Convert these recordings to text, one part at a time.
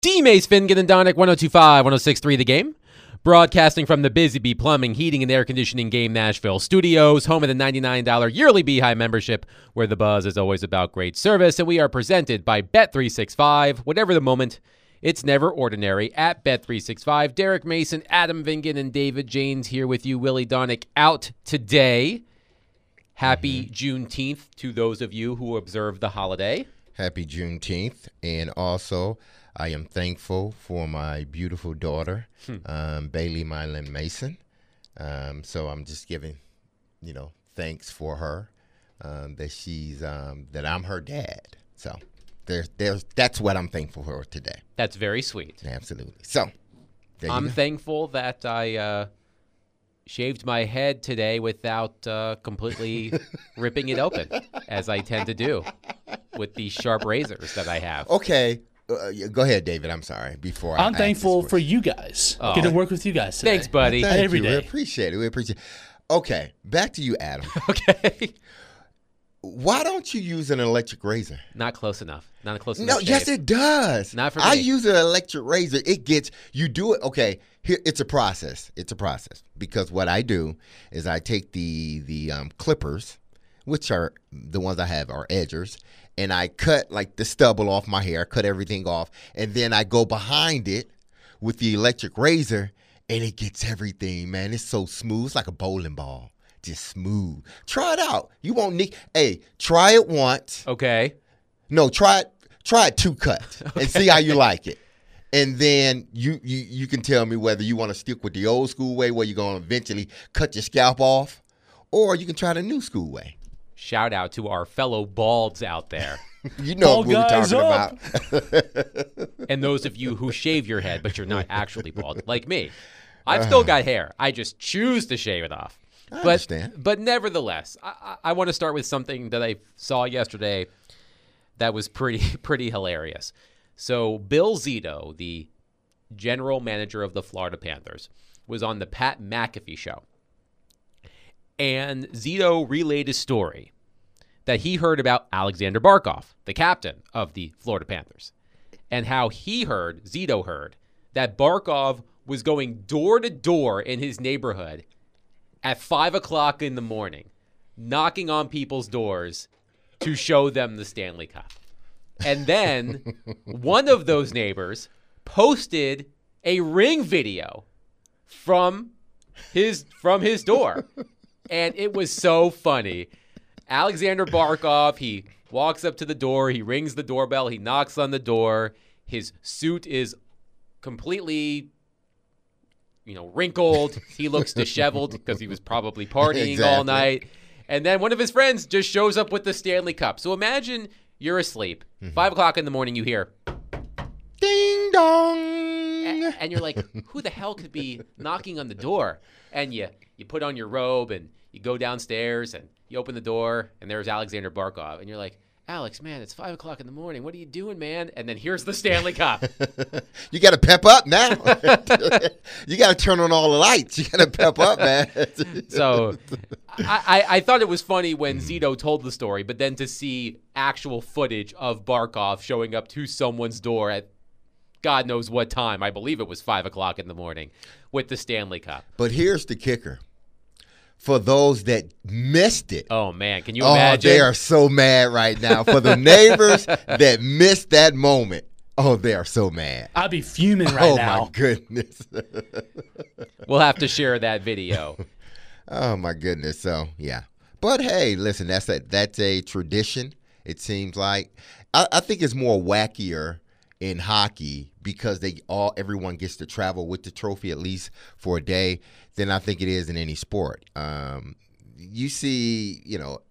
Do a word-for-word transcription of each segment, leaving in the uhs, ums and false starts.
D-Mace Finnegan and Donick, one oh two point five, one oh six point three The Game. Broadcasting from the Busy Bee Plumbing, Heating, and Air Conditioning Game Nashville Studios, home of the ninety-nine dollars yearly Beehive membership, where the buzz is always about great service. And we are presented by Bet three sixty-five. Whatever the moment, it's never ordinary at Bet three sixty-five. Derek Mason, Adam Vingan, and David Janes here with you. Willie Donick out today. Happy mm-hmm. Juneteenth to those of you who observe the holiday. Happy Juneteenth. And also, I am thankful for my beautiful daughter, hmm. um, Bailey Mylan Mason. Um, so I'm just giving, you know, thanks for her, um, that she's, um, that I'm her dad. So there's, there's, that's what I'm thankful for today. That's very sweet. Absolutely. So I'm thankful that I uh, shaved my head today without uh, completely ripping it open, as I tend to do with these sharp razors that I have. Okay. Uh, go ahead, David. I'm sorry. Before I I'm thankful for you guys. Oh. Get to work with you guys today. Thanks, buddy. Thank Every you. day. We appreciate it. We appreciate it. Okay, back to you, Adam. Okay. Why don't you use an electric razor? Not close enough. Not close enough. No, yes, it does. Not for me. I use an electric razor. It gets, you do it, okay, here, it's a process. It's a process. Because what I do is I take the, the um, clippers, which are, the ones I have are edgers, and I cut like the stubble off my hair, cut everything off, and then I go behind it with the electric razor, and it gets everything, man. It's so smooth. It's like a bowling ball. Just smooth. Try it out. You won't need, hey, try it once. Okay. No, try it, try it two cuts okay. and see how you like it. And then you, you, you can tell me whether you want to stick with the old school way where you're going to eventually cut your scalp off, or you can try the new school way. Shout out to our fellow balds out there. You know Bald what we're talking up. about. And those of you who shave your head, but you're not actually bald, like me. I've still got hair. I just choose to shave it off. I but, understand. But nevertheless, I, I, I want to start with something that I saw yesterday that was pretty pretty hilarious. So Bill Zito, the general manager of the Florida Panthers, was on the Pat McAfee show. And Zito relayed a story that he heard about Alexander Barkov, the captain of the Florida Panthers, and how he heard, Zito heard, that Barkov was going door to door in his neighborhood at five o'clock in the morning, knocking on people's doors to show them the Stanley Cup. And then one of those neighbors posted a ring video from his from his door. And it was so funny. Alexander Barkov, he walks up to the door, he rings the doorbell, he knocks on the door. His suit is completely, you know, wrinkled. He looks disheveled because he was probably partying exactly. all night. And then one of his friends just shows up with the Stanley Cup. So imagine you're asleep. Mm-hmm. Five o'clock in the morning, you hear, ding dong. And, and you're like, who the hell could be knocking on the door? And you, you put on your robe and you go downstairs and you open the door and there's Alexander Barkov. And you're like, Alex, man, it's five o'clock in the morning. What are you doing, man? And then here's the Stanley Cup. You got to pep up now. You got to turn on all the lights. You got to pep up, man. So I, I, I thought it was funny when Zito told the story, but then to see actual footage of Barkov showing up to someone's door at God knows what time, I believe it was five o'clock in the morning, with the Stanley Cup. But here's the kicker. For those that missed it. Oh, man. Can you oh, imagine? They are so mad right now. For the neighbors that missed that moment. Oh, they are so mad. I'd be fuming right oh, now. Oh, my goodness. We'll have to share that video. Oh, my goodness. So, yeah. But, hey, listen, that's a, that's a tradition, it seems like. I, I think it's more wackier in hockey because they all everyone gets to travel with the trophy at least for a day than I think it is in any sport. Um, you see, you know,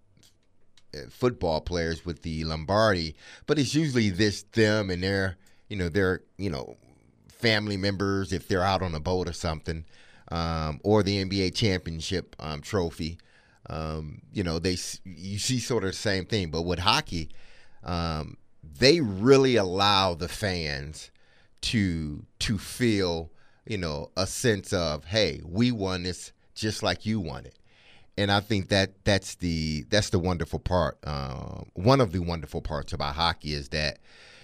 football players with the Lombardi, but it's usually this them and their, you know, their, you know, family members if they're out on a boat or something, um, or the N B A championship um, trophy. Um, you know, they you see sort of the same thing, but with hockey, um, they really allow the fans to to feel, you know, a sense of, hey, we won this just like you won it. And I think that that's the that's the wonderful part. Uh, one of the wonderful parts about hockey is that,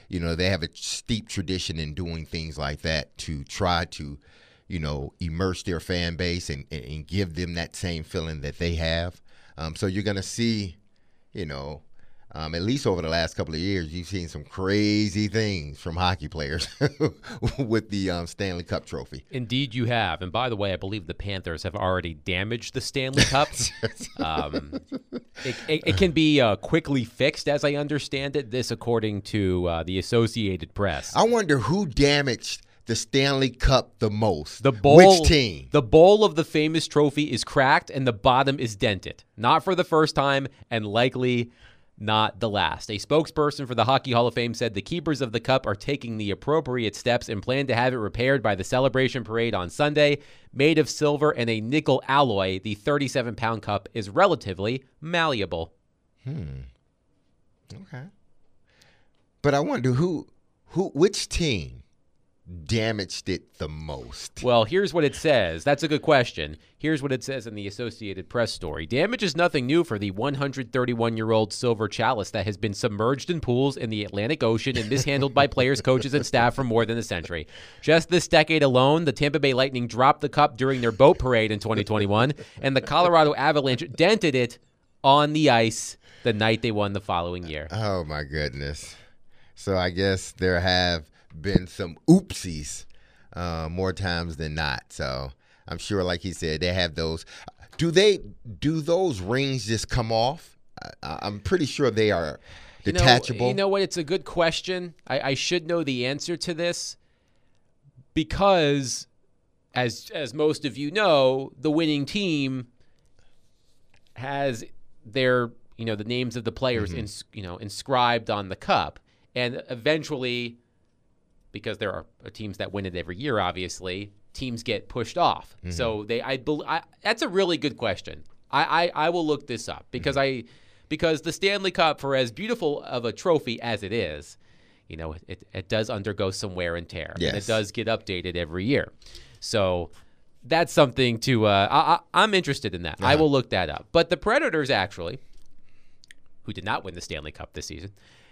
you know, they have a steep tradition in doing things like that to try to, you know, immerse their fan base and, and, and give them that same feeling that they have. Um, so you're going to see, you know, Um, at least over the last couple of years, you've seen some crazy things from hockey players with the um, Stanley Cup trophy. Indeed, you have. And by the way, I believe the Panthers have already damaged the Stanley Cup. um, it, it, it can be uh, quickly fixed, as I understand it. This, according to uh, the Associated Press. I wonder who damaged the Stanley Cup the most. The bowl, Which team? The bowl of the famous trophy is cracked, and the bottom is dented. Not for the first time, and likely not the last. A spokesperson for the Hockey Hall of Fame said the keepers of the cup are taking the appropriate steps and plan to have it repaired by the celebration parade on Sunday. Made of silver and a nickel alloy, the thirty-seven pound cup is relatively malleable. Hmm. Okay. But I wonder who, who, which team damaged it the most? Well, here's what it says. That's a good question. Here's what it says in the Associated Press story. Damage is nothing new for the one hundred thirty-one-year-old silver chalice that has been submerged in pools in the Atlantic Ocean and mishandled by players, coaches, and staff for more than a century. Just this decade alone, the Tampa Bay Lightning dropped the cup during their boat parade in twenty twenty-one, and the Colorado Avalanche dented it on the ice the night they won the following year. Oh, my goodness. So I guess there have been some oopsies uh, more times than not. So I'm sure, like he said, they have those. Do they? Do those rings just come off? I, I'm pretty sure they are detachable. You know, you know what? It's a good question. I, I should know the answer to this because, as as most of you know, the winning team has their you know the names of the players mm-hmm. ins, you know inscribed on the cup, and eventually, because there are teams that win it every year, obviously, teams get pushed off. Mm-hmm. So they, I, I, that's a really good question. I, I, I will look this up because mm-hmm. I, because the Stanley Cup, for as beautiful of a trophy as it is, you know, it, it does undergo some wear and tear. Yes. And it does get updated every year. So that's something to, uh, I, I, I'm interested in that. Uh-huh. I will look that up. But the Predators, actually, who did not win the Stanley Cup this season,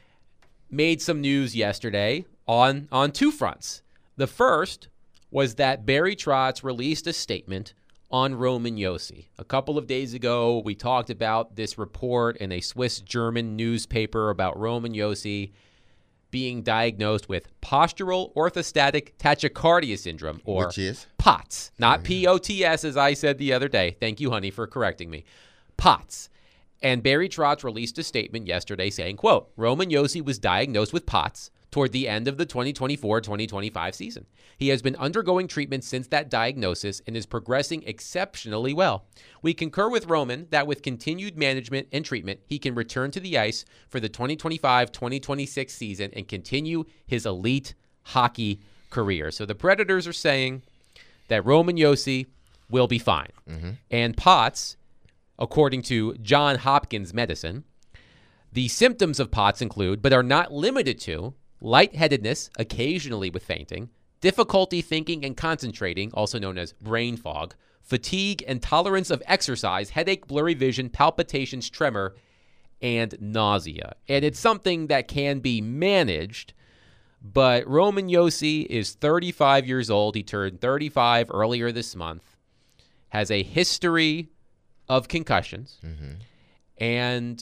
made some news yesterday on, on two fronts. The first was that Barry Trotz released a statement on Roman Josi. A couple of days ago, we talked about this report in a Swiss-German newspaper about Roman Josi being diagnosed with postural orthostatic tachycardia syndrome, or Which is? POTS. Not P O T S, as I said the other day. Thank you, honey, for correcting me. POTS. And Barry Trotz released a statement yesterday saying, quote, Roman Josi was diagnosed with POTS toward the end of the twenty twenty-four twenty twenty-five season. He has been undergoing treatment since that diagnosis and is progressing exceptionally well. We concur with Roman that with continued management and treatment, he can return to the ice for the twenty twenty-five twenty twenty-six season and continue his elite hockey career. So the Predators are saying that Roman Josi will be fine. Mm-hmm. And POTS, according to Johns Hopkins Medicine, the symptoms of POTS include, but are not limited to, lightheadedness, occasionally with fainting, difficulty thinking and concentrating, also known as brain fog, fatigue, intolerance of exercise, headache, blurry vision, palpitations, tremor, and nausea. And it's something that can be managed, but Roman Josi is thirty-five years old. He turned thirty-five earlier this month, has a history of concussions, mm-hmm. and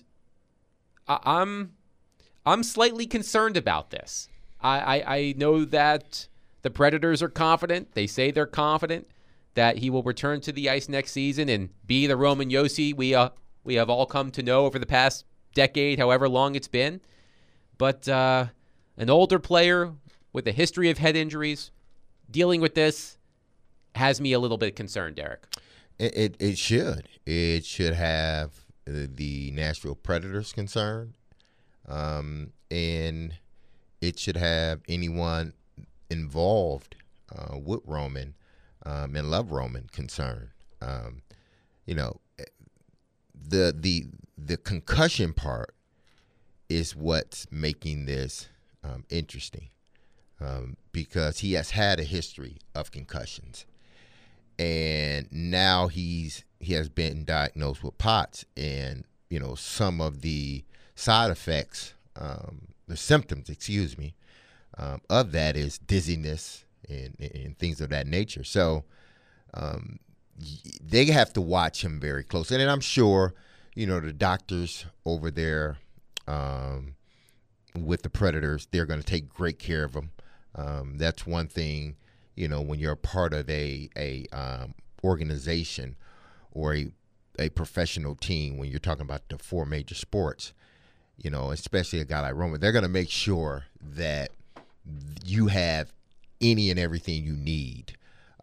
I- I'm I'm slightly concerned about this. I, I, I know that the Predators are confident. They say they're confident that he will return to the ice next season and be the Roman Josi we uh, we have all come to know over the past decade, however long it's been. But uh, an older player with a history of head injuries dealing with this has me a little bit concerned, Derek. It, it, it should. It should have the Nashville Predators concerned. Um, and it should have anyone involved uh, with Roman um, and love Roman concerned. Um, you know, the the the concussion part is what's making this um, interesting um, because he has had a history of concussions, and now he's he has been diagnosed with POTS, and you know some of the side effects, um, the symptoms, excuse me, um, of that is dizziness and, and things of that nature. So um, they have to watch him very closely. And I'm sure, you know, the doctors over there um, with the Predators, they're going to take great care of him. Um, that's one thing, you know, when you're a part of a, a um, organization or a, a professional team, when you're talking about the four major sports, you know, especially a guy like Roman, they're going to make sure that you have any and everything you need,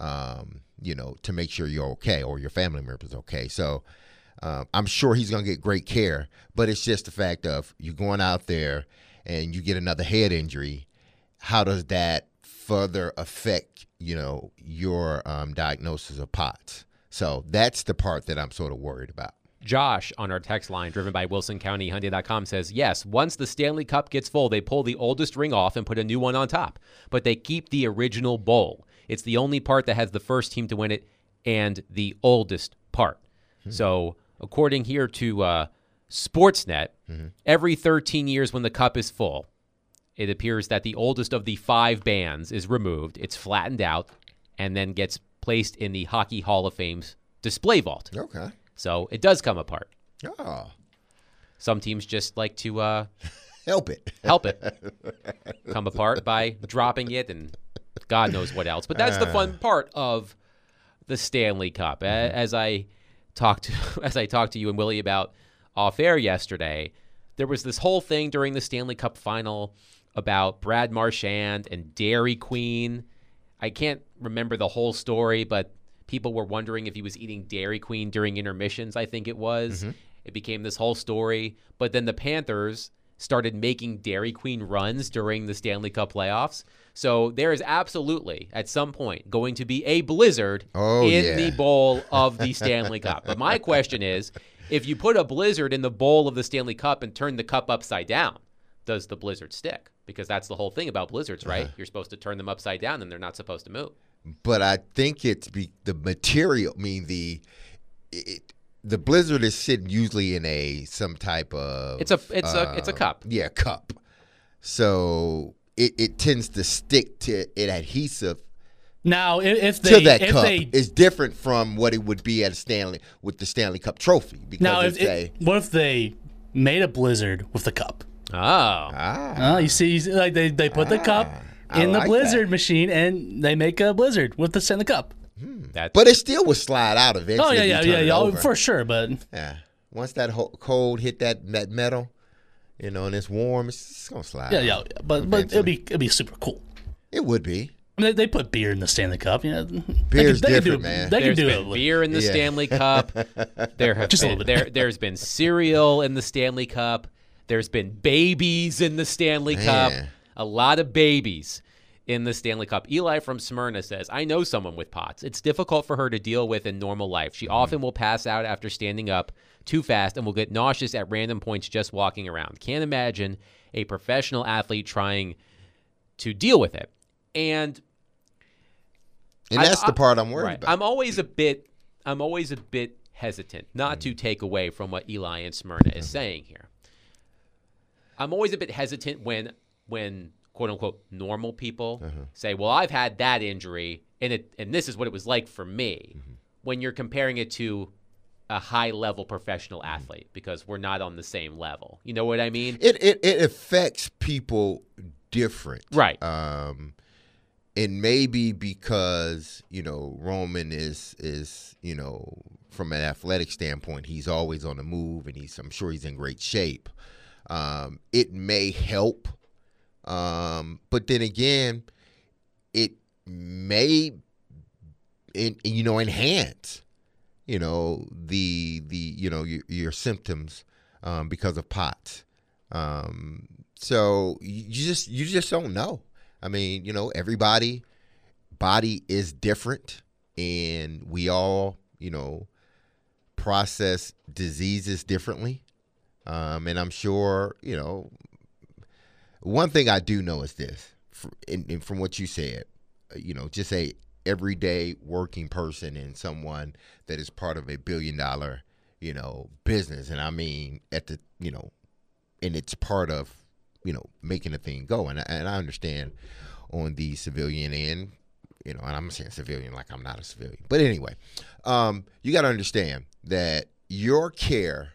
um, you know, to make sure you're okay or your family member's okay. So um, I'm sure he's going to get great care, but it's just the fact of you going out there and you get another head injury. How does that further affect, you know, your um, diagnosis of POTS? So that's the part that I'm sort of worried about. Josh on our text line, driven by Wilson County Hyundai dot com, says, yes, once the Stanley Cup gets full, they pull the oldest ring off and put a new one on top. But they keep the original bowl. It's the only part that has the first team to win it and the oldest part. Hmm. So according here to uh, Sportsnet, mm-hmm. every thirteen years when the cup is full, it appears that the oldest of the five bands is removed. It's flattened out and then gets placed in the Hockey Hall of Fame's display vault. Okay. So it does come apart. Oh. Some teams just like to uh, help it. Help it come apart by dropping it and God knows what else. But that's the fun part of the Stanley Cup. Mm-hmm. As I talked to as I talked to you and Willie about off air yesterday, there was this whole thing during the Stanley Cup final about Brad Marchand and Dairy Queen. I can't remember the whole story, but people were wondering if he was eating Dairy Queen during intermissions, I think it was. Mm-hmm. It became this whole story. But then the Panthers started making Dairy Queen runs during the Stanley Cup playoffs. So there is absolutely, at some point, going to be a blizzard oh, in yeah. the bowl of the Stanley Cup. But my question is, if you put a blizzard in the bowl of the Stanley Cup and turn the cup upside down, does the blizzard stick? Because that's the whole thing about blizzards, right? Uh-huh. You're supposed to turn them upside down and they're not supposed to move. But I think it's be, the material. I mean, the it, the blizzard is sitting usually in a some type of it's a it's uh, a it's a cup. Yeah, cup. So it, it tends to stick to it adhesive. Now, if they to that if cup they, is different from what it would be at a Stanley with the Stanley Cup trophy. Because now, it's if, a, it, what if they made a blizzard with the cup? Oh, ah, oh you see, like they they put ah. the cup in like the blizzard that. machine, and they make a blizzard with the Stanley Cup. Hmm. But it still would slide out eventually. Oh, yeah, yeah, yeah, yeah over. for sure. But yeah, once that ho- cold hit that, that metal, you know, and it's warm, it's, it's going to slide Yeah, yeah, yeah. But, but it'd be it'd be super cool. It would be. I mean, they, they put beer in the Stanley Cup. You know, beer's they could, they different, do, man. They There's can do been it. beer in the yeah. Stanley Cup. There have Just been, there, there's been cereal in the Stanley Cup. There's been babies in the Stanley Man. Cup. A lot of babies in the Stanley Cup. Eli from Smyrna says, I know someone with POTS. It's difficult for her to deal with in normal life. She mm-hmm. often will pass out after standing up too fast and will get nauseous at random points just walking around. Can't imagine a professional athlete trying to deal with it. And and that's I, the part I'm worried right. about. I'm always a bit I'm always a bit hesitant not mm-hmm. to take away from what Eli in Smyrna is mm-hmm. saying here. I'm always a bit hesitant when when quote unquote normal people uh-huh. say, well, I've had that injury and it and this is what it was like for me mm-hmm. when you're comparing it to a high level professional athlete because we're not on the same level. You know what I mean? It it, it affects people different. Right. Um and maybe because, you know, Roman is is, you know, from an athletic standpoint, he's always on the move and he's I'm sure he's in great shape. Um, it may help, um, but then again, it may, in, you know, enhance, you know, the the you know your, your symptoms um, because of POTS. Um, so you just you just don't know. I mean, you know, everybody body is different, and we all, you know, process diseases differently. Um, and I'm sure, you know, one thing I do know is this, and, and from what you said, you know, just a everyday working person and someone that is part of a billion dollar, you know, business. And I mean, at the, you know, and it's part of you know, making the thing go. And, and I understand on the civilian end, you know, and I'm saying civilian like I'm not a civilian. But anyway, um, you got to understand that your care,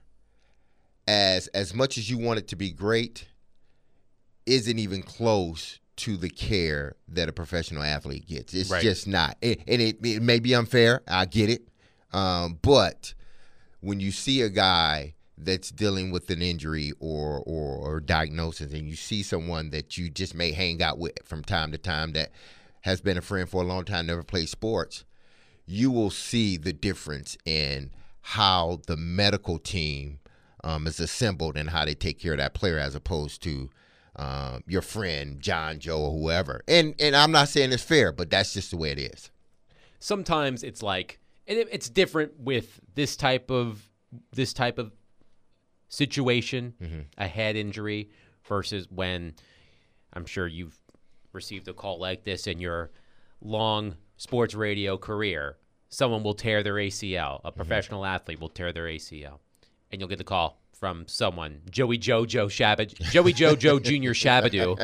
as as much as you want it to be great, isn't even close to the care that a professional athlete gets. It's right. just not. It, and it, it may be unfair. I get it. Um, but when you see a guy that's dealing with an injury or, or or diagnosis, and you see someone that you just may hang out with from time to time that has been a friend for a long time, never played sports, you will see the difference in how the medical team um, is assembled and how they take care of that player as opposed to um, your friend, John, Joe, or whoever. And and I'm not saying it's fair, but that's just the way it is. Sometimes it's like, and it, it's different with this type of this type of situation, mm-hmm. a head injury, versus when I'm sure you've received a call like this in your long sports radio career. Someone will tear their A C L. A professional mm-hmm. athlete will tear their A C L. And you'll get the call from someone, Joey Jojo Shabbat, Joey Jojo Junior Shabadoo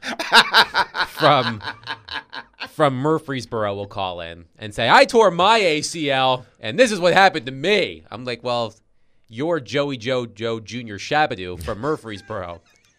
from from Murfreesboro will call in and say, I tore my A C L, and this is what happened to me. I'm like, well, you're Joey Jojo Junior Shabadoo from Murfreesboro.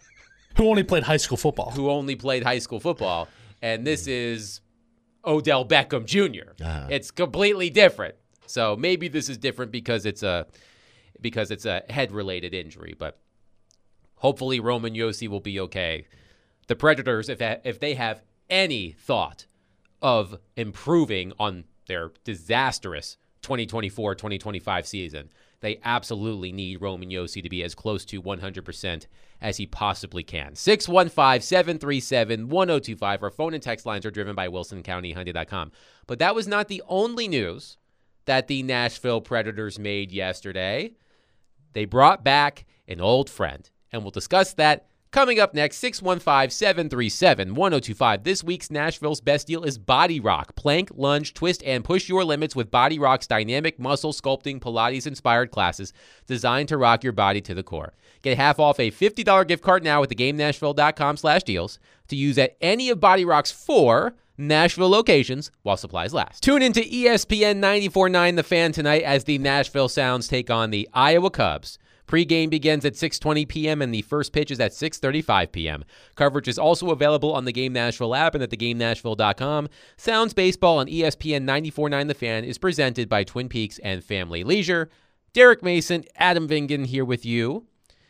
Who only played high school football. Who only played high school football. And this is Odell Beckham Junior Uh-huh. It's completely different. So maybe this is different because it's a because it's a head-related injury. But hopefully Roman Josi will be okay. The Predators, if if they have any thought of improving on their disastrous twenty twenty-four twenty twenty-five season, they absolutely need Roman Josi to be as close to one hundred percent as he possibly can. six one five, seven three seven, one oh two five. Our phone and text lines are driven by wilson county hyundai dot com. But that was not the only news that the Nashville Predators made yesterday. They brought back an old friend, and we'll discuss that coming up next. Six one five, seven three seven, one oh two five. This week's Nashville's best deal is Body Rock. Plank, lunge, twist, and push your limits with Body Rock's dynamic muscle sculpting Pilates-inspired classes designed to rock your body to the core. Get half off a fifty dollars gift card now at the game nashville dot com slash deals to use at any of Body Rock's four Nashville locations while supplies last. Tune into E S P N ninety-four point nine The Fan tonight as the Nashville Sounds take on the Iowa Cubs. Pre-game begins at six twenty p.m. and the first pitch is at six thirty-five p.m. Coverage is also available on the Game Nashville app and at the game nashville dot com. Sounds Baseball on E S P N ninety-four point nine The Fan is presented by Twin Peaks and Family Leisure. Derek Mason, Adam Vingan here with you.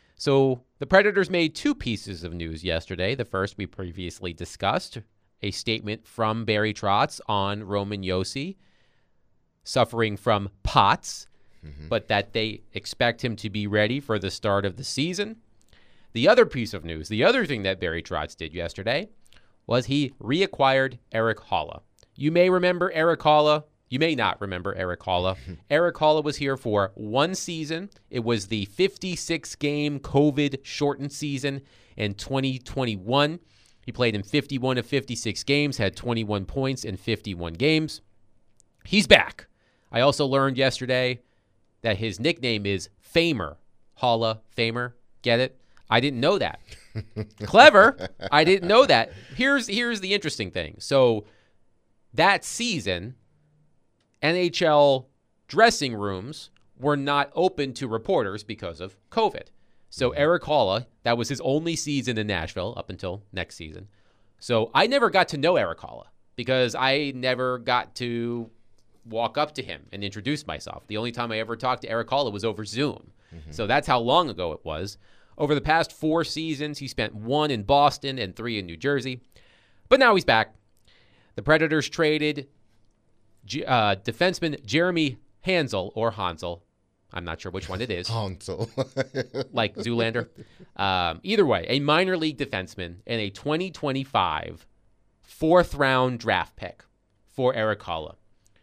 So the Predators made two pieces of news yesterday. The first we previously discussed, a statement from Barry Trotz on Roman Josi suffering from P O T S, mm-hmm. but that they expect him to be ready for the start of the season. The other piece of news, the other thing that Barry Trotz did yesterday, was he reacquired Erik Haula. You may remember Erik Haula. You may not remember Erik Haula. Erik Haula was here for one season. It was the fifty-six game COVID-shortened season in twenty twenty-one. He played in fifty-one of fifty-six games, had twenty-one points in fifty-one games. He's back. I also learned yesterday that his nickname is Famer. Haula, Famer. Get it? I didn't know that. Clever. I didn't know that. Here's here's the interesting thing. So that season, N H L dressing rooms were not open to reporters because of COVID. So Erik Haula, that was his only season in Nashville up until next season. So I never got to know Erik Haula because I never got to walk up to him and introduce myself. The only time I ever talked to Erik Haula was over Zoom. Mm-hmm. So that's how long ago it was. Over the past four seasons, he spent one in Boston and three in New Jersey. But now he's back. The Predators traded uh, defenseman Jeremy Hansel, or Hansel. I'm not sure which one it is. Hansel. Like Zoolander. Um, either way, a minor league defenseman and a twenty twenty-five fourth round draft pick for Erik Haula.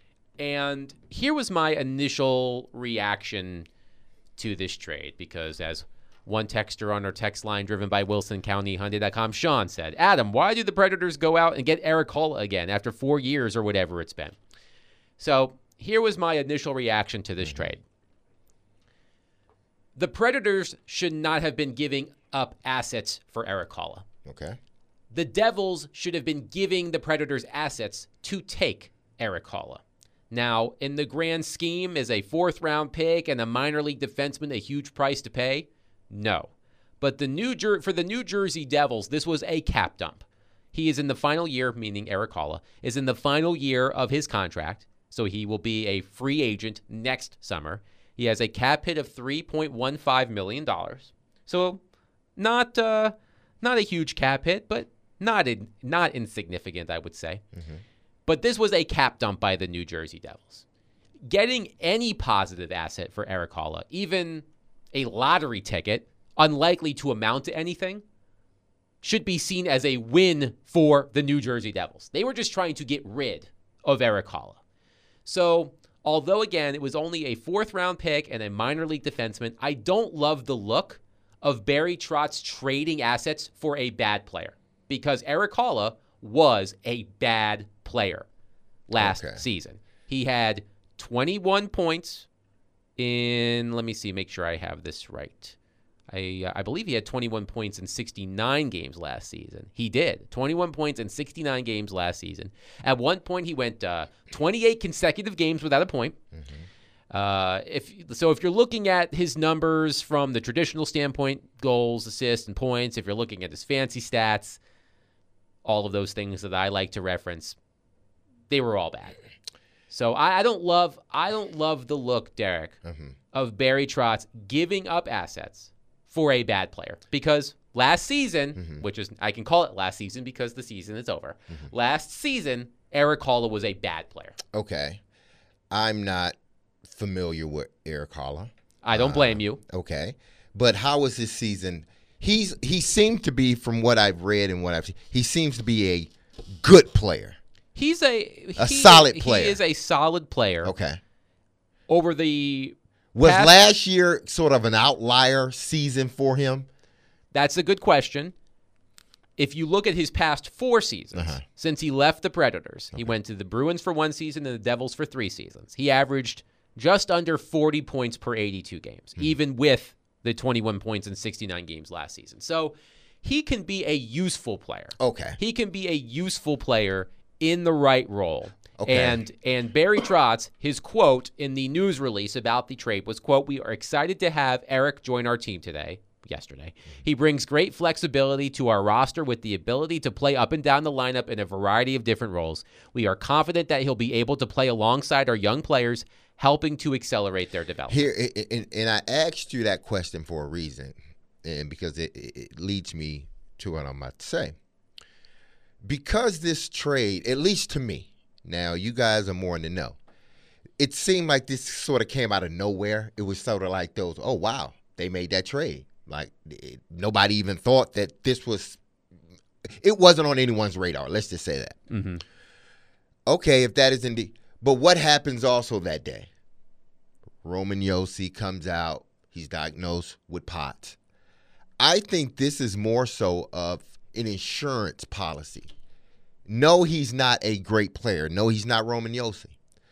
And here was my initial reaction to this trade, because as one texter on our text line driven by wilson county hyundai dot com, Sean said, Adam, why do the Predators go out and get Erik Haula again after four years or whatever it's been? So here was my initial reaction to this mm-hmm. trade. The Predators should not have been giving up assets for Erik Haula. Okay. The Devils should have been giving the Predators assets to take Erik Haula. Now, in the grand scheme, is a fourth-round pick and a minor league defenseman a huge price to pay? No. But the New Jer- for the New Jersey Devils, this was a cap dump. He is in the final year, meaning Erik Haula, is in the final year of his contract, so he will be a free agent next summer. He has a cap hit of three point one five million dollars. So not uh, not a huge cap hit, but not in, not insignificant, I would say. Mm-hmm. But this was a cap dump by the New Jersey Devils. Getting any positive asset for Erik Haula, even a lottery ticket, unlikely to amount to anything, should be seen as a win for the New Jersey Devils. They were just trying to get rid of Erik Haula. So, although, again, it was only a fourth-round pick and a minor league defenseman, I don't love the look of Barry Trotz trading assets for a bad player, because Erik Haula was a bad player last okay. season. He had twenty-one points in, let me see, make sure I have this right. I uh, I believe he had twenty-one points in sixty-nine games last season. He did. twenty-one points in sixty-nine games last season. At one point, he went uh, twenty-eight consecutive games without a point. Mm-hmm. Uh, if so, if you're looking at his numbers from the traditional standpoint, goals, assists, and points, if you're looking at his fancy stats, all of those things that I like to reference, they were all bad. So I, I don't love I don't love the look, Derek, mm-hmm. of Barry Trotz giving up assets for a bad player, because last season, mm-hmm. which is I can call it last season because the season is over. Mm-hmm. Last season, Erik Haula was a bad player. Okay, I'm not familiar with Erik Haula. I don't blame uh, you. Okay, but how was this season? He's he seemed to be, from what I've read and what I've seen, he seems to be a good player. He's a a he, solid player. He is a solid player. Okay. Over the was past, last year sort of an outlier season for him? That's a good question. If you look at his past four seasons, uh-huh. since he left the Predators, okay. he went to the Bruins for one season and the Devils for three seasons. He averaged just under forty points per eighty-two games, mm-hmm. even with the twenty-one points in sixty-nine games last season. So he can be a useful player. Okay. He can be a useful player in the right role. Okay. And and Barry Trotz, his quote in the news release about the trade was, quote, "We are excited to have Erik join our team today." Yesterday. He brings great flexibility to our roster with the ability to play up and down the lineup in a variety of different roles. We are confident that he'll be able to play alongside our young players, helping to accelerate their development. Here, and, and I asked you that question for a reason, and because it, it leads me to what I'm about to say. Because this trade, at least to me, now you guys are more in the know, it seemed like this sort of came out of nowhere. It was sort of like those, oh, wow, they made that trade. Like, it, nobody even thought that this was – it wasn't on anyone's radar. Let's just say that. Mm-hmm. Okay, if that is indeed – but what happens also that day? Roman Josi comes out. He's diagnosed with P O T S. I think this is more so of an insurance policy. No, he's not a great player. No, he's not Roman Josi.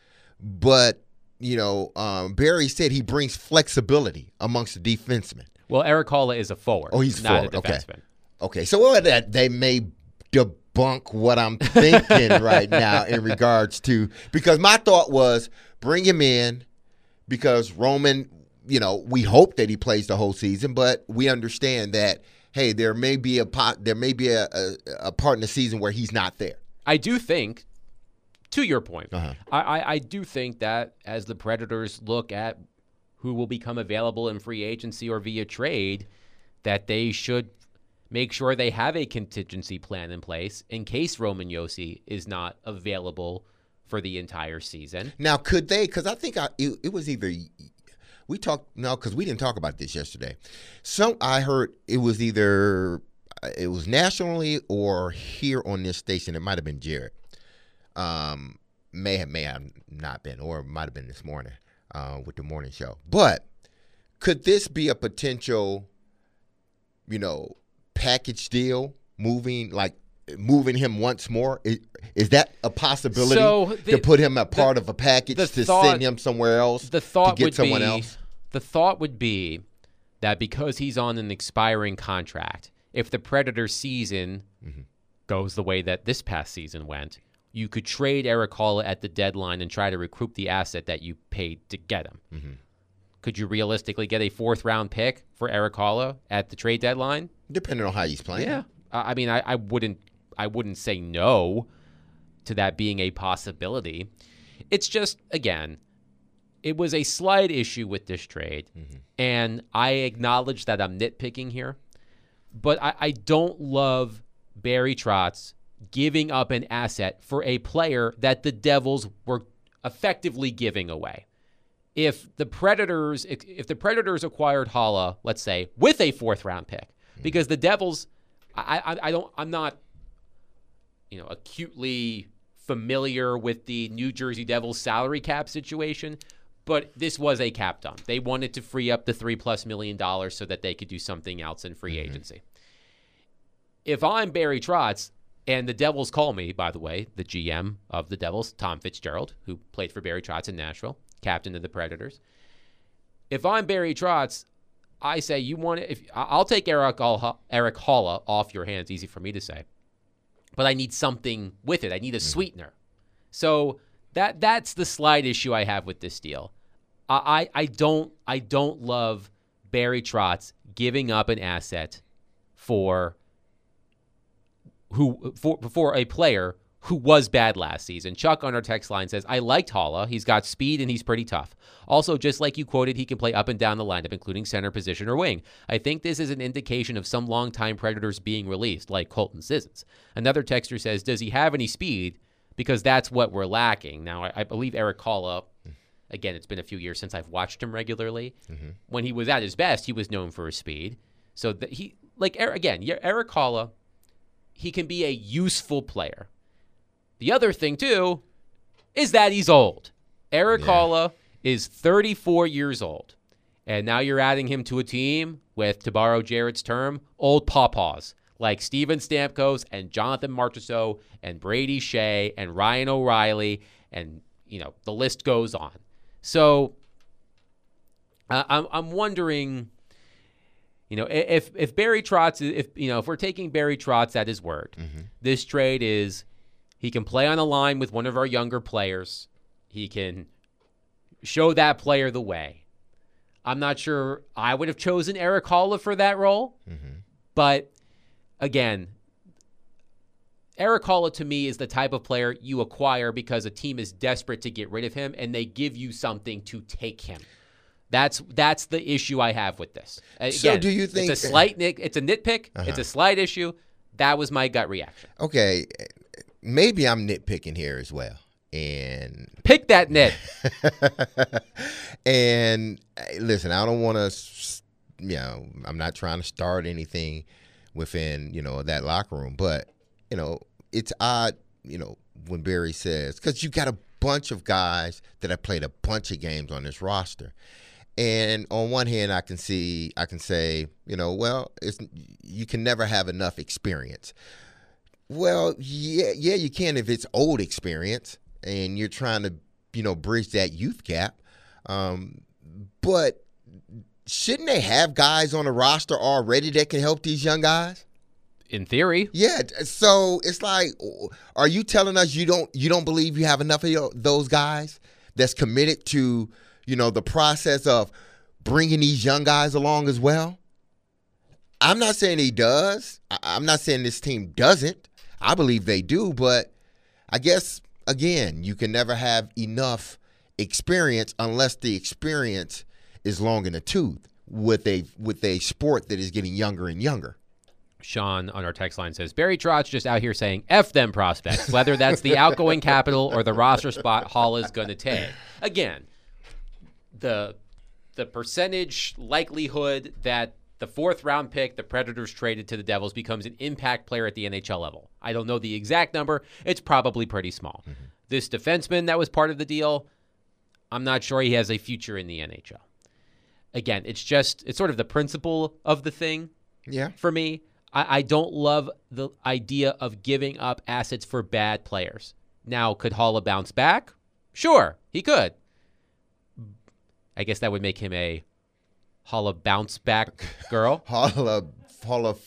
But, you know, um, Barry said he brings flexibility amongst the defensemen. Well, Erik Haula is a forward. Oh, he's not forward. a defenseman. Okay. Okay. So well, that they may debunk what I'm thinking right now in regards to, because my thought was bring him in because Roman, you know, we hope that he plays the whole season, but we understand that, hey, there may be a pot, there may be a, a, a part in the season where he's not there. I do think, to your point, uh-huh. I, I, I do think that as the Predators look at who will become available in free agency or via trade, that they should make sure they have a contingency plan in place in case Roman Josi is not available for the entire season. Now, could they, because I think I, it, it was either, we talked, no, because we didn't talk about this yesterday. Some, I heard it was either, it was nationally or here on this station, it might have been Jared. Um, may have, may have not been, or it might have been this morning. Uh, with the morning show. But could this be a potential, you know, package deal, moving like moving him once more? Is, is that a possibility so the, to put him a part the, of a package to thought, send him somewhere else the thought to get would someone be, else? The thought would be that because he's on an expiring contract, if the Predators season mm-hmm. goes the way that this past season went, you could trade Erik Haula at the deadline and try to recoup the asset that you paid to get him. Mm-hmm. Could you realistically get a fourth round pick for Erik Haula at the trade deadline? Depending on how he's playing. Yeah. I mean, I, I wouldn't I wouldn't say no to that being a possibility. It's just, again, it was a slight issue with this trade, mm-hmm. and I acknowledge that I'm nitpicking here, but I, I don't love Barry Trotz giving up an asset for a player that the Devils were effectively giving away. If the Predators, if, if the Predators acquired Haula, let's say, with a fourth round pick, mm-hmm. because the Devils, I, I, I don't, I'm not, you know, acutely familiar with the New Jersey Devils salary cap situation, but this was a cap dump. They wanted to free up the three plus million dollars so that they could do something else in free mm-hmm. agency. If I'm Barry Trotz, and the Devils call me, by the way, the G M of the Devils, Tom Fitzgerald, who played for Barry Trotz in Nashville, captain of the Predators. If I'm Barry Trotz, I say, you want it, if I'll take Erik Haula, Erik Haula off your hands, easy for me to say. But I need something with it. I need a sweetener. So that that's the slight issue I have with this deal. I, I, I don't I don't love Barry Trotz giving up an asset for who for for a player who was bad last season. Chuck on our text line says, I liked Haula. He's got speed and he's pretty tough. Also, just like you quoted, he can play up and down the lineup, including center position or wing. I think this is an indication of some longtime Predators being released, like Colton Sissons. Another texter says, does he have any speed? Because that's what we're lacking. Now, I, I believe Erik Haula, again, it's been a few years since I've watched him regularly. Mm-hmm. When he was at his best, he was known for his speed. So that he, like, again, Erik Haula, he can be a useful player. The other thing, too, is that he's old. Erik yeah. Haula is thirty-four years old. And now you're adding him to a team with, to borrow Jared's term, old pawpaws, like Steven Stamkos and Jonathan Marchessault and Brady Shea and Ryan O'Reilly, and, you know, the list goes on. So uh, I'm, I'm wondering, you know, if if Barry Trotz, if, you know, if we're taking Barry Trotz at his word, mm-hmm. this trade is, he can play on a line with one of our younger players. He can show that player the way. I'm not sure I would have chosen Erik Haula for that role. Mm-hmm. But, again, Erik Haula to me is the type of player you acquire because a team is desperate to get rid of him, and they give you something to take him. That's that's the issue I have with this. Again, so do you think... It's a slight nit, it's a nitpick. Uh-huh. It's a slight issue. That was my gut reaction. Okay. Maybe I'm nitpicking here as well. And pick that nit. And listen, I don't want to, you know, I'm not trying to start anything within, you know, that locker room. But, you know, it's odd, you know, when Barry says, because you got a bunch of guys that have played a bunch of games on this roster. And on one hand, I can see, I can say, you know, well, it's you can never have enough experience. Well, yeah, yeah, you can if it's old experience and you're trying to, you know, bridge that youth gap. Um, but shouldn't they have guys on the roster already that can help these young guys? In theory. Yeah. So it's like, are you telling us you don't you don't believe you have enough of those guys that's committed to, you know, the process of bringing these young guys along as well? I'm not saying he does. I'm not saying this team doesn't. I believe they do, but I guess, again, you can never have enough experience unless the experience is long in the tooth with a with a sport that is getting younger and younger. Sean on our text line says, Barry Trotz just out here saying, F them prospects, whether that's the outgoing capital or the roster spot Haula's going to take. Again, the the percentage likelihood that the fourth round pick the Predators traded to the Devils becomes an impact player at the N H L level. I don't know the exact number. It's probably pretty small. Mm-hmm. This defenseman that was part of the deal, I'm not sure he has a future in the N H L. Again, it's just, it's sort of the principle of the thing. Yeah. For me, I, I don't love the idea of giving up assets for bad players. Now, could Haula bounce back? Sure, he could. I guess that would make him a Hall of Bounce Back Girl. Hall of Hall of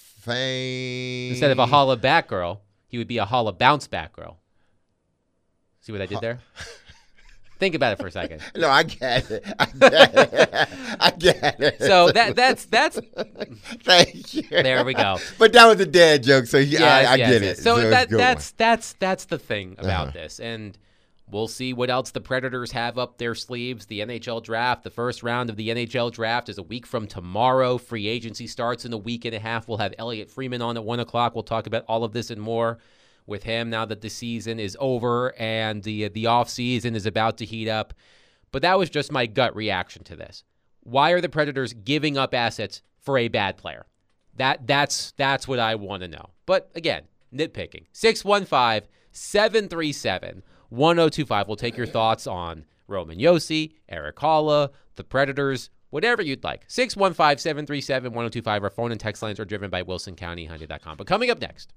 Fame. Instead of a Hall of Back Girl, he would be a Hall of Bounce Back Girl. See what I did there? Think about it for a second. No, I get it. I get it. I get it. So that that's that's. Thank you. There we go. But that was a dad joke, so yeah, Yes, I, I yes, get yes. it. So, it's a that good that's one. that's that's the thing about Uh-huh. this, and we'll see what else the Predators have up their sleeves. The N H L draft, the first round of the N H L draft is a week from tomorrow. Free agency starts in a week and a half. We'll have Elliot Freeman on at one o'clock. We'll talk about all of this and more with him now that the season is over and the the off season is about to heat up. But that was just my gut reaction to this. Why are the Predators giving up assets for a bad player? That that's that's what I want to know. But again, nitpicking. six one five, seven three seven, one oh two five. We'll take your thoughts on Roman Josi, Eric Haula, the Predators, whatever you'd like. six one five, seven three seven, one oh two five. Our phone and text lines are driven by wilson county hyundai dot com. But coming up next,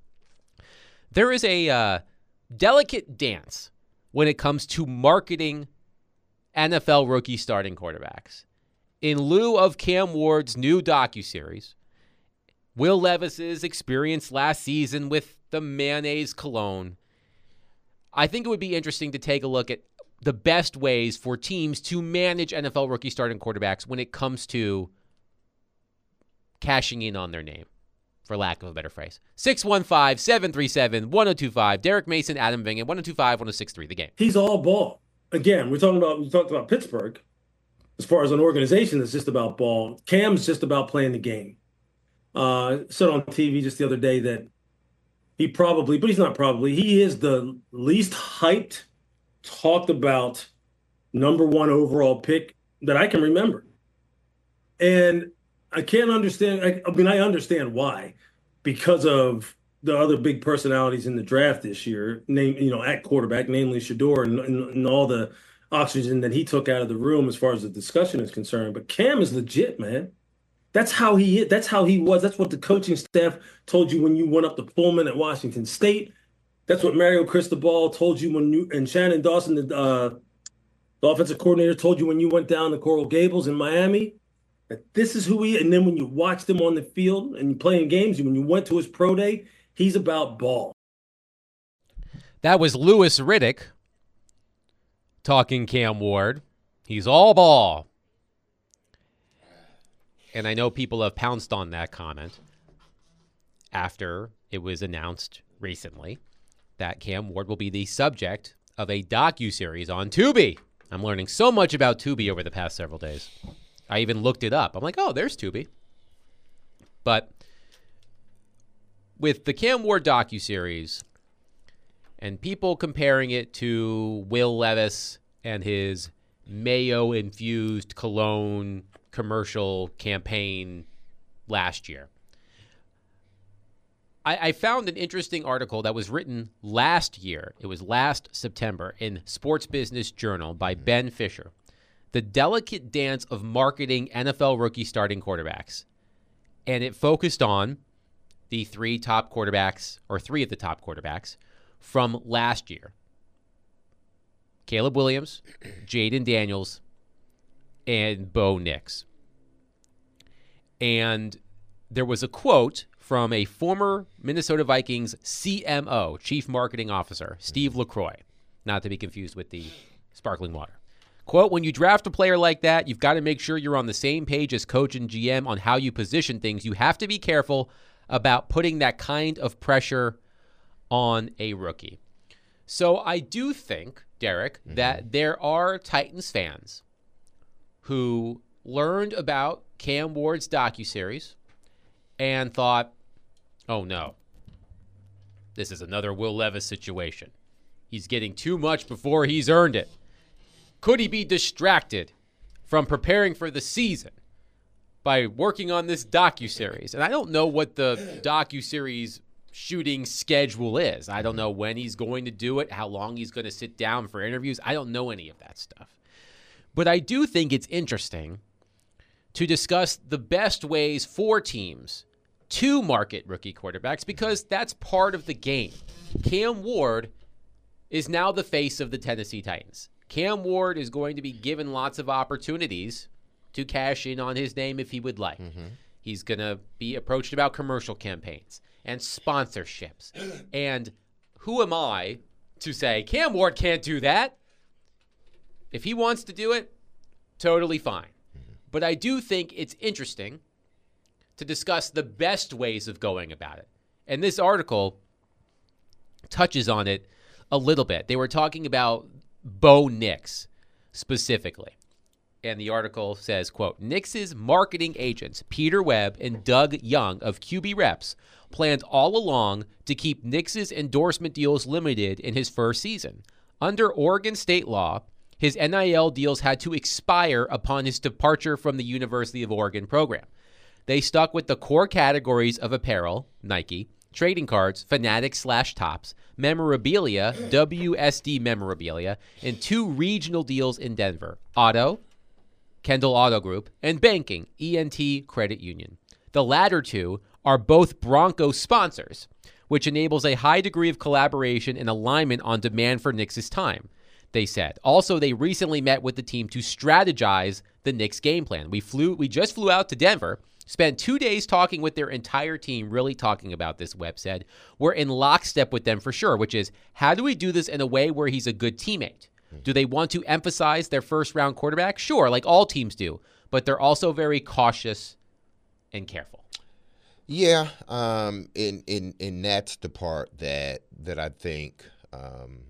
there is a uh, delicate dance when it comes to marketing N F L rookie starting quarterbacks. In lieu of Cam Ward's new docuseries, Will Levis's experience last season with the mayonnaise cologne, I think it would be interesting to take a look at the best ways for teams to manage N F L rookie starting quarterbacks when it comes to cashing in on their name, for lack of a better phrase. six one five, seven three seven, one oh two five. Derek Mason, Adam Vingan, one oh two five, one oh six three, the game. He's all ball. Again, we're talking about we talked about Pittsburgh. As far as an organization that's just about ball, Cam's just about playing the game. Uh, said on T V just the other day that he probably, but he's not probably, he is the least hyped, talked about number one overall pick that I can remember. And I can't understand. I, I mean, I understand why, because of the other big personalities in the draft this year, name you know at quarterback, namely Shador, and, and, and all the oxygen that he took out of the room as far as the discussion is concerned. But Cam is legit, man. That's how he is. That's how he was. That's what the coaching staff told you when you went up to Pullman at Washington State. That's what Mario Cristobal told you when you and Shannon Dawson, the, uh, the offensive coordinator, told you when you went down to Coral Gables in Miami. That this is who he is. And then when you watched him on the field and you playing games, when you went to his pro day, he's about ball. That was Louis Riddick talking Cam Ward. He's all ball. And I know people have pounced on that comment after it was announced recently that Cam Ward will be the subject of a docuseries on Tubi. I'm learning so much about Tubi over the past several days. I even looked it up. I'm like, oh, there's Tubi. But with the Cam Ward docuseries and people comparing it to Will Levis and his mayo-infused cologne commercial campaign last year, I, I found an interesting article that was written last year. It was last September in Sports Business Journal by Ben Fisher. The delicate dance of marketing N F L rookie starting quarterbacks. And it focused on the three top quarterbacks, or three of the top quarterbacks from last year. Caleb Williams, Jaden Daniels, and Bo Nix. And there was a quote from a former Minnesota Vikings C M O, Chief Marketing Officer, Steve LaCroix, not to be confused with the sparkling water. Quote, when you draft a player like that, you've got to make sure you're on the same page as coach and G M on how you position things. You have to be careful about putting that kind of pressure on a rookie. So I do think, Derek, mm-hmm. that there are Titans fans who learned about Cam Ward's docuseries and thought, oh no, this is another Will Levis situation. He's getting too much before he's earned it. Could he be distracted from preparing for the season by working on this docuseries? And I don't know what the docuseries shooting schedule is. I don't know when he's going to do it, how long he's going to sit down for interviews. I don't know any of that stuff. But I do think it's interesting to discuss the best ways for teams to market rookie quarterbacks, because that's part of the game. Cam Ward is now the face of the Tennessee Titans. Cam Ward is going to be given lots of opportunities to cash in on his name if he would like. Mm-hmm. He's going to be approached about commercial campaigns and sponsorships. And who am I to say Cam Ward can't do that? If he wants to do it, totally fine. Mm-hmm. But I do think it's interesting to discuss the best ways of going about it. And this article touches on it a little bit. They were talking about Bo Nix specifically. And the article says, quote, Nix's marketing agents, Peter Webb and Doug Young of Q B Reps, planned all along to keep Nix's endorsement deals limited in his first season. Under Oregon state law, his N I L deals had to expire upon his departure from the University of Oregon program. They stuck with the core categories of apparel, Nike, trading cards, Fanatics slash Tops, memorabilia, W S D memorabilia, and two regional deals in Denver, Auto, Kendall Auto Group, and banking, E N T Credit Union. The latter two are both Broncos sponsors, which enables a high degree of collaboration and alignment on demand for Knicks' time, they said. Also, they recently met with the team to strategize the Knicks game plan. We flew, we just flew out to Denver, spent two days talking with their entire team, really talking about this, Webb said. We're in lockstep with them for sure, which is, how do we do this in a way where he's a good teammate? Do they want to emphasize their first-round quarterback? Sure, like all teams do. But they're also very cautious and careful. Yeah, um, and, and, and that's the part that that I think um,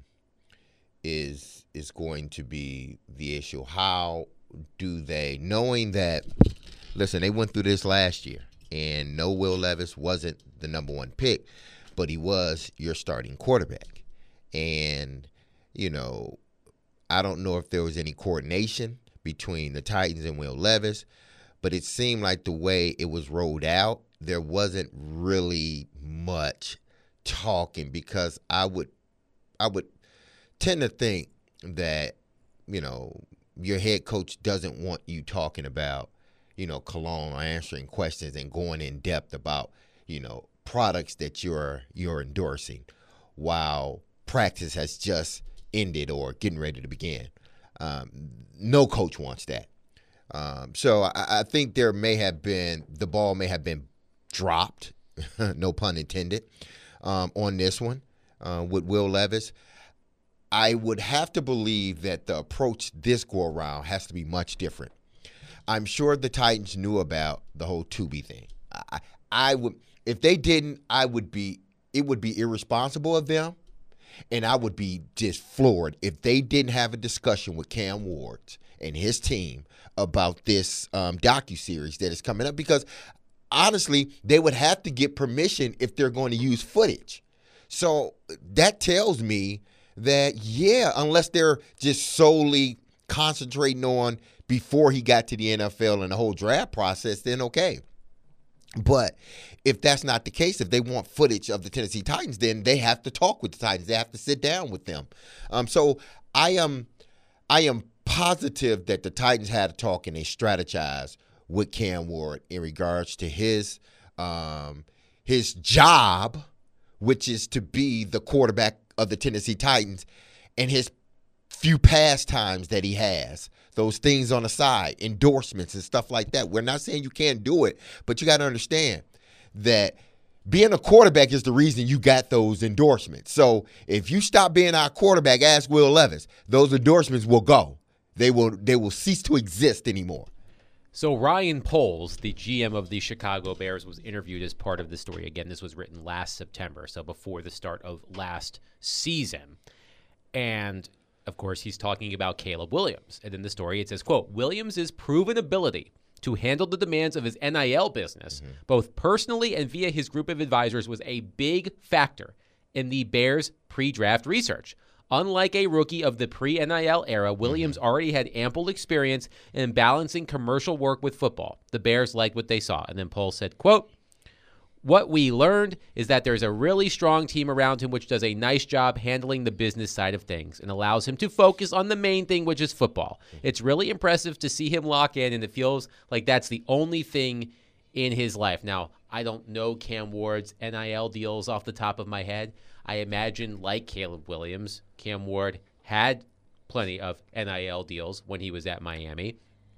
is is going to be the issue. How do they, knowing that, listen, they went through this last year, and no, Will Levis wasn't the number one pick, but he was your starting quarterback. And, you know, I don't know if there was any coordination between the Titans and Will Levis, but it seemed like the way it was rolled out, there wasn't really much talking, because I would I would tend to think that, you know, your head coach doesn't want you talking about, you know, cologne or answering questions and going in depth about, you know, products that you're you're endorsing while practice has just ended or getting ready to begin. Um, no coach wants that. Um, so I, I think there may have been, the ball may have been dropped, no pun intended, um, on this one uh, with Will Levis. I would have to believe that the approach this go around has to be much different. I'm sure the Titans knew about the whole Tubi thing. I, I would, if they didn't, I would be, it would be irresponsible of them. And I would be just floored if they didn't have a discussion with Cam Ward and his team about this um, docuseries that is coming up, because honestly, they would have to get permission if they're going to use footage. So that tells me that, yeah, unless they're just solely concentrating on before he got to the N F L and the whole draft process, then okay. But if that's not the case, if they want footage of the Tennessee Titans, then they have to talk with the Titans. They have to sit down with them. Um, so I am, I am positive that the Titans had a talk and they strategized with Cam Ward in regards to his um, his job, which is to be the quarterback of the Tennessee Titans, and his few pastimes that he has. Those things on the side, endorsements and stuff like that. We're not saying you can't do it, but you got to understand that being a quarterback is the reason you got those endorsements. So if you stop being our quarterback, ask Will Levis, those endorsements will go. They will they will cease to exist anymore. So Ryan Poles, the G M of the Chicago Bears, was interviewed as part of the story. Again, this was written last September, so before the start of last season. And of course, he's talking about Caleb Williams. And in the story, it says, quote, Williams' proven ability to handle the demands of his N I L business, mm-hmm. both personally and via his group of advisors, was a big factor in the Bears' pre-draft research. Unlike a rookie of the pre-N I L era, Williams mm-hmm. already had ample experience in balancing commercial work with football. The Bears liked what they saw. And then Poles said, quote, what we learned is that there's a really strong team around him which does a nice job handling the business side of things and allows him to focus on the main thing, which is football. It's really impressive to see him lock in, and it feels like that's the only thing in his life. Now, I don't know Cam Ward's N I L deals off the top of my head. I imagine, like Caleb Williams, Cam Ward had plenty of N I L deals when he was at Miami.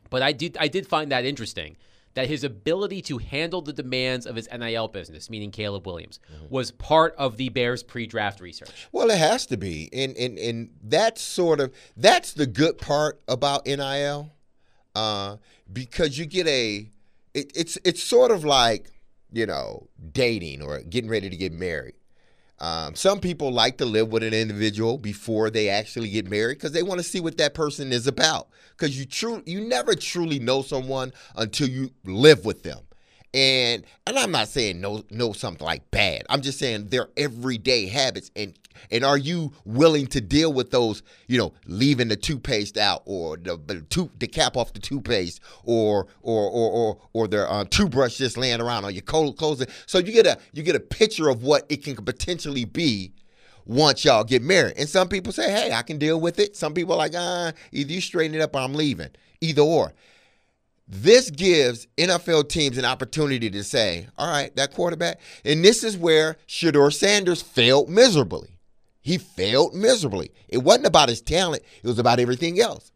But I did I did find that interesting, that his ability to handle the demands of his N I L business, meaning Caleb Williams, mm-hmm. was part of the Bears pre-draft research. Well, it has to be. And, and, and that's sort of, that's the good part about N I L, uh, because you get a, it, it's it's sort of like, you know, dating or getting ready to get married. Um, some people like to live with an individual before they actually get married because they want to see what that person is about. Because you true, you never truly know someone until you live with them. And and I'm not saying know know something like bad. I'm just saying their everyday habits. And and are you willing to deal with those, you know, leaving the toothpaste out or the the, tooth, the cap off the toothpaste or or or or, or their uh, toothbrush just laying around on your clothes. So you get a you get a picture of what it can potentially be once y'all get married. And some people say, hey, I can deal with it. Some people are like, ah, either you straighten it up or I'm leaving. Either or. This gives N F L teams an opportunity to say, all right, that quarterback, and this is where Shedeur Sanders failed miserably. He failed miserably. It wasn't about his talent. It was about everything else.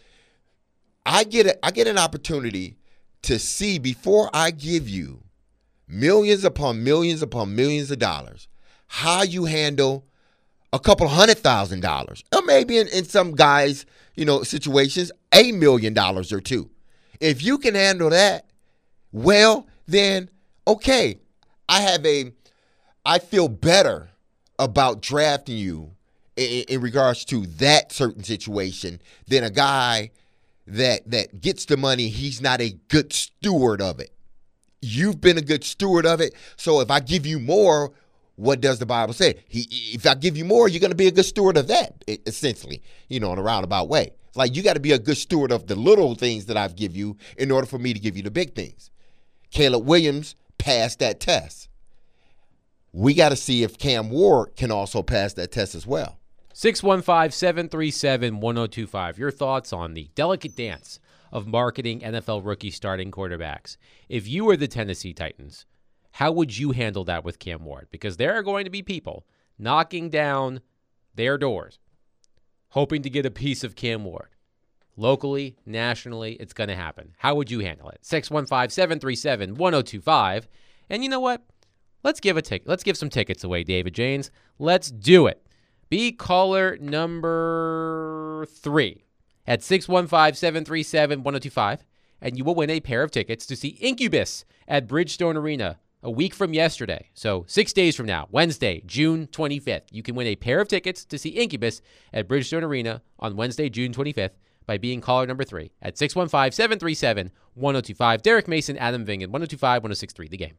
I get a, I get an opportunity to see before I give you millions upon millions upon millions of dollars, how you handle a couple hundred thousand dollars, or maybe in, in some guys, you know, situations, a million dollars or two. If you can handle that, well, then, okay, I have a, I feel better about drafting you in, in regards to that certain situation than a guy that that gets the money. He's not a good steward of it. You've been a good steward of it. So if I give you more, what does the Bible say? He, if I give you more, you're going to be a good steward of that, essentially, you know, in a roundabout way. Like, you got to be a good steward of the little things that I've give you in order for me to give you the big things. Caleb Williams passed that test. We got to see if Cam Ward can also pass that test as well. six one five, seven three seven, one oh two five. Your thoughts on the delicate dance of marketing N F L rookie starting quarterbacks. If you were the Tennessee Titans, how would you handle that with Cam Ward? Because there are going to be people knocking down their doors hoping to get a piece of Cam Ward. Locally, nationally, it's going to happen. How would you handle it? six one five, seven three seven, one oh two five. And you know what? Let's give a ticket. Let's give some tickets away, David Janes. Let's do it. Be caller number three at six one five, seven three seven, one oh two five, and you will win a pair of tickets to see Incubus at Bridgestone Arena a week from yesterday. So six days from now, Wednesday, June twenty-fifth, you can win a pair of tickets to see Incubus at Bridgestone Arena on Wednesday, June twenty-fifth by being caller number three at six one five, seven three seven, one oh two five. Derek Mason, Adam Vingan, one oh two five, one oh six three, The Game.